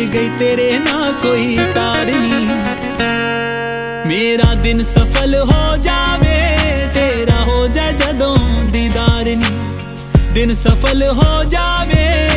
गई तेरे ना कोई तार नी। मेरा दिन सफल हो जावे तेरा हो जाए जदों दीदार नी। दिन सफल हो जावे